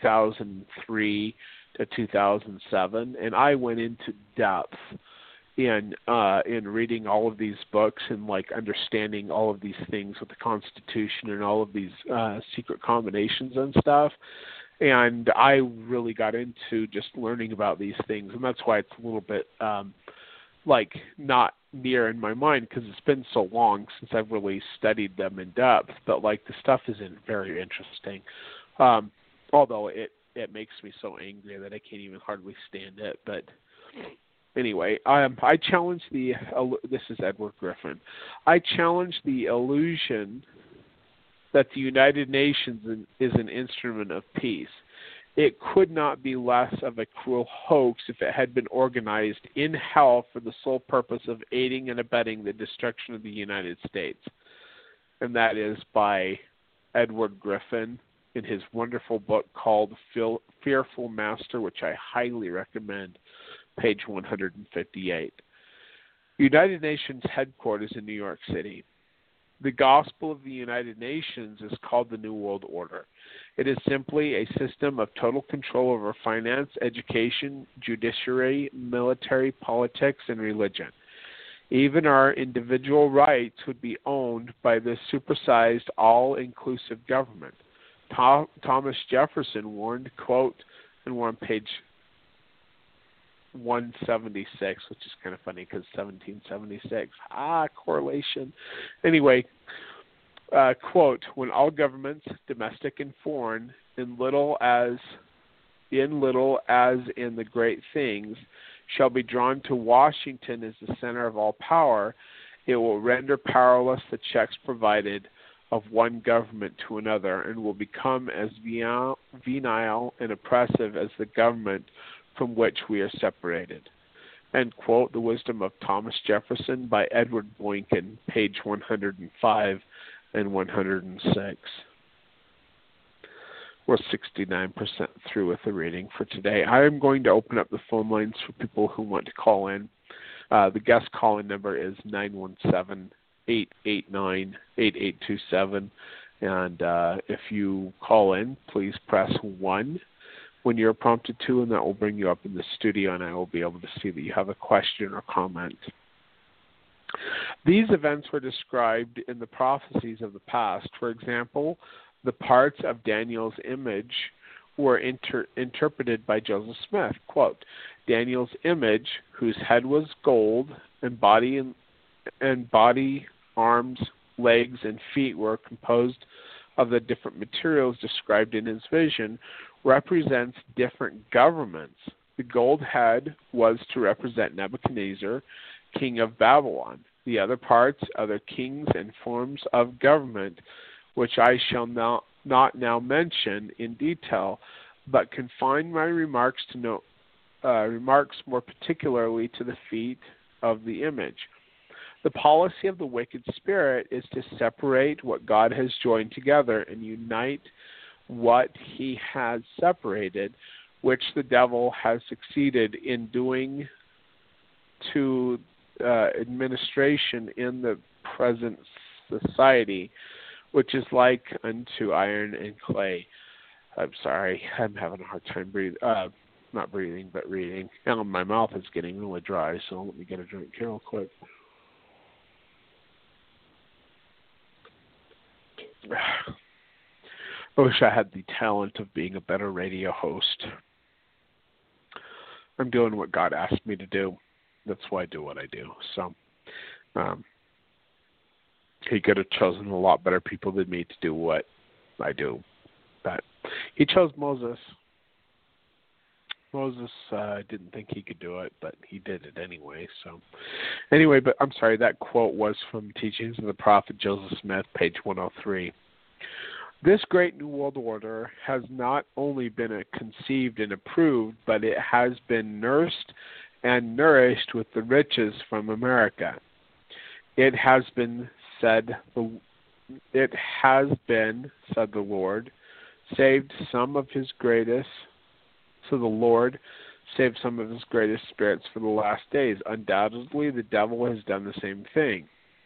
2003 to 2007, and I went into depth in reading all of these books and understanding all of these things with the Constitution and all of these secret combinations and stuff. And I really got into just learning about these things, and that's why it's a little bit not near in my mind, because it's been so long since I've really studied them in depth. But the stuff isn't very interesting, although it makes me so angry that I can't even hardly stand it. But anyway, I challenge this is Edward Griffin. I challenge the illusion that the United Nations is an instrument of peace. It could not be less of a cruel hoax if it had been organized in hell for the sole purpose of aiding and abetting the destruction of the United States. And that is by Edward Griffin in his wonderful book called Fearful Master, which I highly recommend, page 158. United Nations headquarters in New York City. The gospel of the United Nations is called the New World Order. It is simply a system of total control over finance, education, judiciary, military, politics, and religion. Even our individual rights would be owned by this supersized, all-inclusive government. Thomas Jefferson warned, quote, and we're on page 176, which is kind of funny because 1776. Correlation. Anyway, quote, when all governments, domestic and foreign, in little as in the great things, shall be drawn to Washington as the center of all power, it will render powerless the checks provided of one government to another, and will become as venile and oppressive as the government from which we are separated. End quote. The Wisdom of Thomas Jefferson by Edward Boykin, page 105 and 106. We're 69% through with the reading for today. I am going to open up the phone lines for people who want to call in. The guest call-in number is 917-889-8827. And if you call in, please press 1 when you're prompted to, and that will bring you up in the studio, and I will be able to see that you have a question or comment. These events were described in the prophecies of the past. For example, the parts of Daniel's image were interpreted by Joseph Smith. Quote, Daniel's image, whose head was gold, and body, arms, legs, and feet were composed of the different materials described in his vision, represents different governments. The gold head was to represent Nebuchadnezzar, king of Babylon. The other parts, other kings and forms of government, which I shall not now mention in detail, but confine my remarks to remarks more particularly to the feet of the image. The policy of the wicked spirit is to separate what God has joined together and unite what he has separated, which the devil has succeeded in doing to administration in the present society, which is like unto iron and clay. I'm sorry, I'm having a hard time not breathing, but reading. And my mouth is getting really dry, so let me get a drink here real quick. I wish I had the talent of being a better radio host. I'm doing what God asked me to do. That's why I do what I do. So, he could have chosen a lot better people than me to do what I do. But he chose Moses. Moses didn't think he could do it, but he did it anyway. So, anyway, but I'm sorry, that quote was from Teachings of the Prophet Joseph Smith, page 103. This great New World Order has not only been conceived and approved, but it has been nursed and nourished with the riches from America. It has been, said the Lord, saved some of his greatest. So the Lord saved some of his greatest spirits for the last days. Undoubtedly, the devil has done the same thing.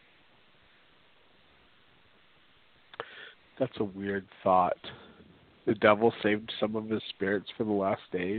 That's a weird thought. The devil saved some of his spirits for the last days.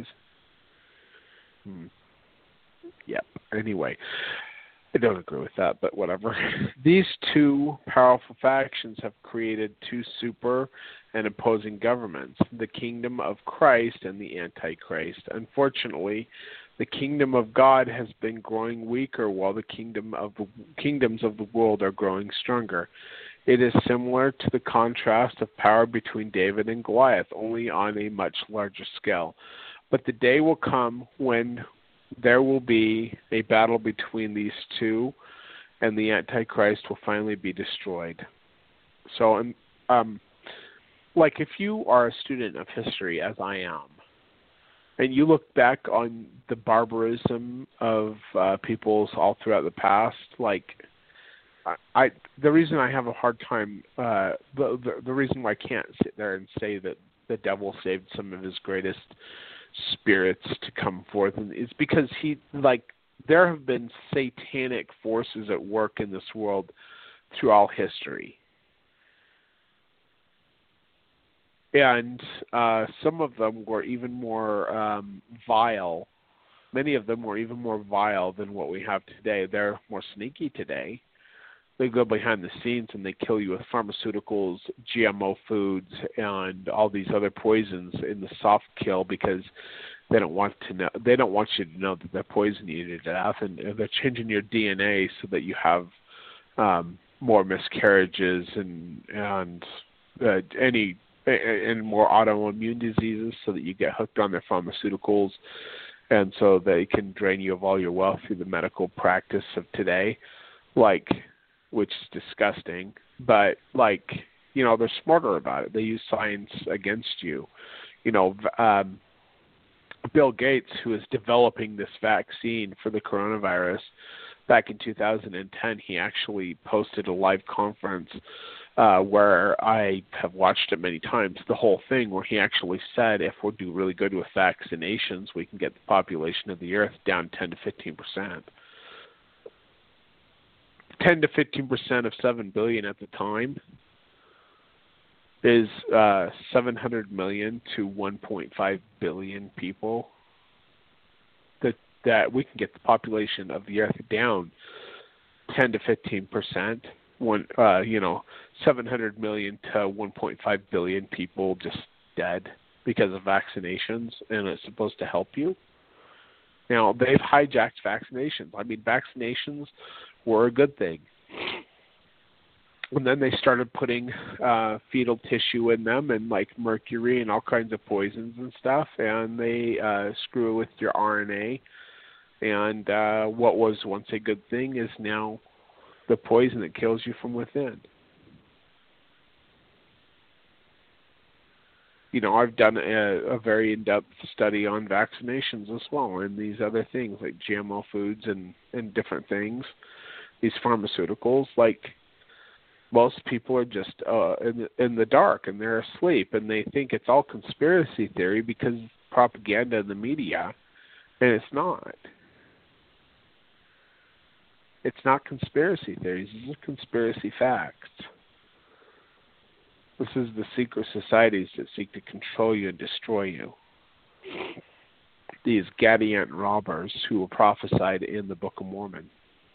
Yep. Anyway, I don't agree with that, but whatever. These two powerful factions have created two super and opposing governments, the kingdom of Christ and the Antichrist. Unfortunately, the kingdom of God has been growing weaker while the kingdoms of the world are growing stronger. It is similar to the contrast of power between David and Goliath, only on a much larger scale. But the day will come when there will be a battle between these two, and the Antichrist will finally be destroyed. So, like if you are a student of history, as I am, and you look back on the barbarism of peoples all throughout the past, like the reason I have a hard time, the reason why I can't sit there and say that the devil saved some of his greatest spirits to come forth is because there have been satanic forces at work in this world through all history. And some of them were even more vile. Many of them were even more vile than what we have today. They're more sneaky today. They go behind the scenes and they kill you with pharmaceuticals, GMO foods, and all these other poisons in the soft kill because they don't want to know. They don't want you to know that they're poisoning you to death, and they're changing your DNA so that you have more miscarriages and more autoimmune diseases, so that you get hooked on their pharmaceuticals, and so they can drain you of all your wealth through the medical practice of today, which is disgusting, but they're smarter about it. They use science against you. Bill Gates, who is developing this vaccine for the coronavirus, back in 2010, he actually posted a live conference where I have watched it many times, the whole thing, where he actually said if we do really good with vaccinations, we can get the population of the Earth down 10 to 15%. 10 to 15% of 7 billion at the time is 700 million to 1.5 billion people. That we can get the population of the Earth down 10 to 15%. 700 million to 1.5 billion people just dead because of vaccinations, and it's supposed to help you. Now, they've hijacked vaccinations. I mean, vaccinations were a good thing. And then they started putting fetal tissue in them and mercury and all kinds of poisons and stuff, and they screw with your RNA. And what was once a good thing is now the poison that kills you from within. I've done a very in-depth study on vaccinations as well, and these other things like GMO foods and different things, these pharmaceuticals. Most people are just in the dark, and they're asleep, and they think it's all conspiracy theory because propaganda in the media, and it's not. It's not conspiracy theories. These are conspiracy facts. This is the secret societies that seek to control you and destroy you. These Gadiant robbers who were prophesied in the Book of Mormon.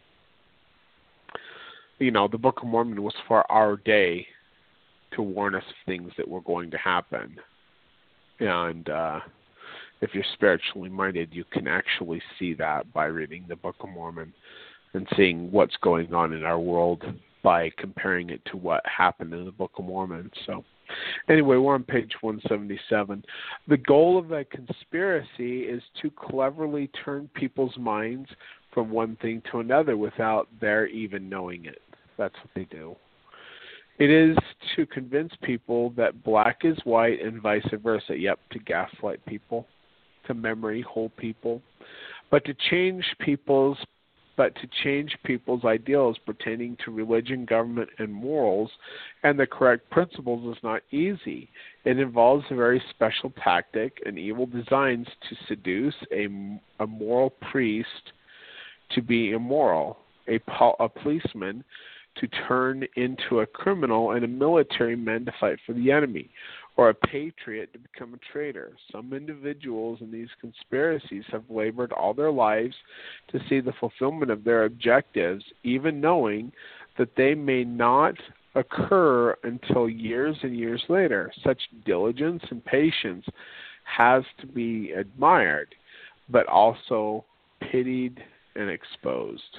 The Book of Mormon was for our day to warn us of things that were going to happen. And if you're spiritually minded, you can actually see that by reading the Book of Mormon and seeing what's going on in our world by comparing it to what happened in the Book of Mormon. So anyway, we're on page 177. The goal of a conspiracy is to cleverly turn people's minds from one thing to another without their even knowing it. That's what they do. It is to convince people that black is white and vice versa. Yep, to gaslight people, to memory hold people, but to change people's ideals pertaining to religion, government, and morals and the correct principles is not easy. It involves a very special tactic and evil designs to seduce a moral priest to be immoral, a policeman to turn into a criminal, and a military man to fight for the enemy, or a patriot to become a traitor. Some individuals in these conspiracies have labored all their lives to see the fulfillment of their objectives, even knowing that they may not occur until years and years later. Such diligence and patience has to be admired, but also pitied and exposed.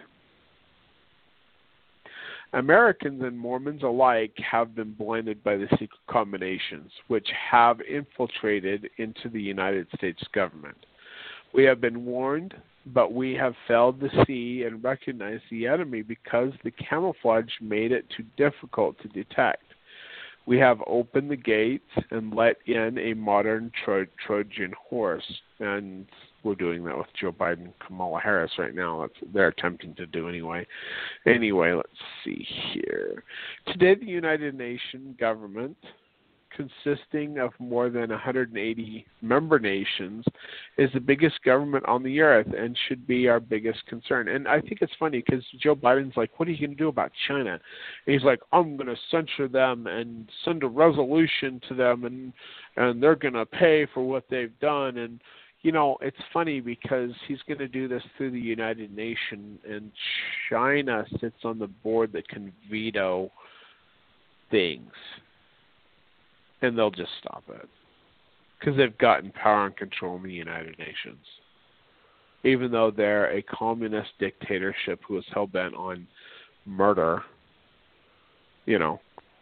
Americans and Mormons alike have been blinded by the secret combinations, which have infiltrated into the United States government. We have been warned, but we have failed to see and recognize the enemy because the camouflage made it too difficult to detect. We have opened the gates and let in a modern Trojan horse, and we're doing that with Joe Biden and Kamala Harris right now. They're attempting to do anyway. Anyway, let's see here. Today, the United Nations government, consisting of more than 180 member nations, is the biggest government on the earth and should be our biggest concern. And I think it's funny because Joe Biden's like, what are you going to do about China? And he's like, I'm going to censure them and send a resolution to them, and they're going to pay for what they've done. And You know, it's funny because he's going to do this through the United Nations, and China sits on the board that can veto things, and they'll just stop it because they've gotten power and control in the United Nations, even though they're a communist dictatorship who is hell-bent on murder. You know,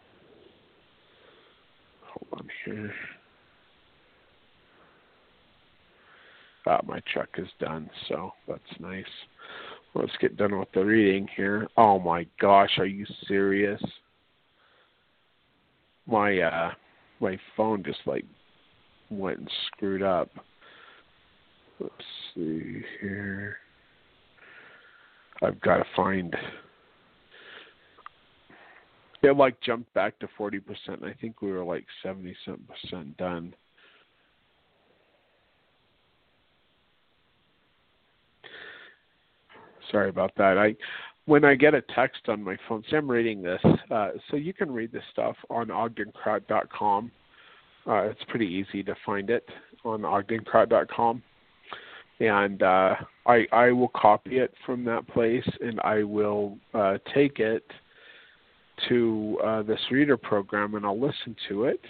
hold on here. My truck is done, so that's nice. Let's get done with the reading here. Oh my gosh, are you serious? My phone just like went and screwed up. Let's see here. I've got to find. It like jumped back to 40%. I think we were like 70% done. Sorry about that. When I get a text on my phone, see, I'm reading this. So you can read this stuff on ogdenkraut.com. It's pretty easy to find it on ogdenkraut.com. And I will copy it from that place, and I will take it to this reader program, and I'll listen to it.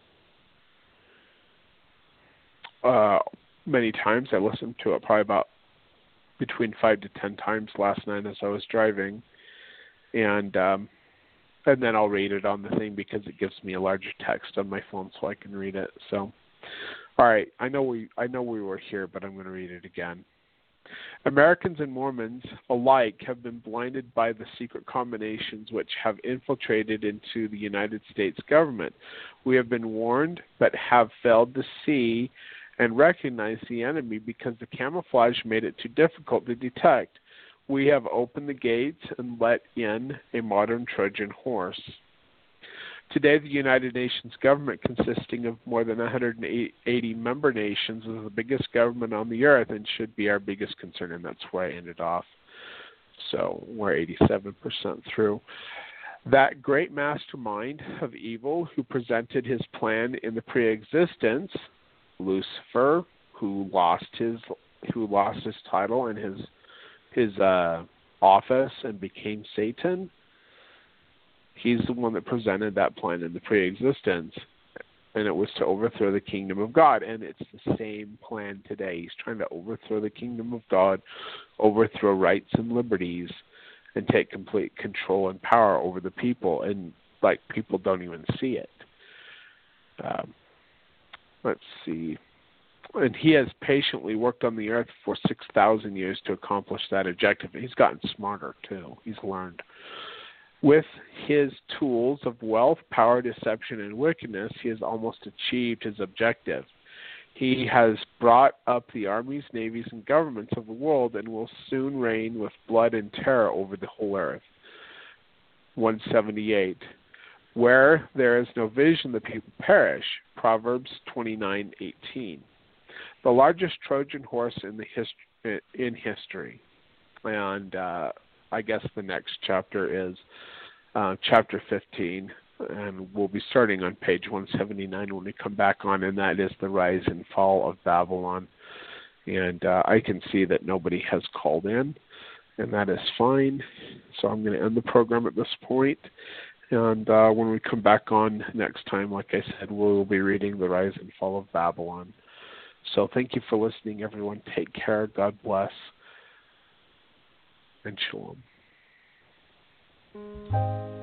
Many times. I listened to it probably about between 5 to 10 times last night as I was driving, and then I'll read it on the thing because it gives me a larger text on my phone so I can read it. So, all right, I know we were here, but I'm going to read it again. Americans and Mormons alike have been blinded by the secret combinations which have infiltrated into the United States government. We have been warned, but have failed to see and recognize the enemy because the camouflage made it too difficult to detect. We have opened the gates and let in a modern Trojan horse. Today, the United Nations government, consisting of more than 180 member nations, is the biggest government on the earth and should be our biggest concern, and that's where I ended off. So we're 87% through. That great mastermind of evil who presented his plan in the pre-existence, Lucifer, who lost his title and his office and became Satan. He's the one that presented that plan in the pre-existence, and it was to overthrow the kingdom of God. And it's the same plan today. He's trying to overthrow the kingdom of God, overthrow rights and liberties, and take complete control and power over the people. And like people don't even see it. Let's see. And he has patiently worked on the earth for 6,000 years to accomplish that objective. He's gotten smarter, too. He's learned. With his tools of wealth, power, deception, and wickedness, he has almost achieved his objective. He has brought up the armies, navies, and governments of the world and will soon reign with blood and terror over the whole earth. 178. Where there is no vision, the people perish. Proverbs 29:18. The largest Trojan horse in history. And I guess the next chapter is chapter 15, and we'll be starting on page 179 when we come back on, and that is the rise and fall of Babylon. And I can see that nobody has called in, and that is fine. So I'm going to end the program at this point. And when we come back on next time, like I said, we'll be reading the rise and fall of Babylon. So thank you for listening, everyone. Take care. God bless. And shalom.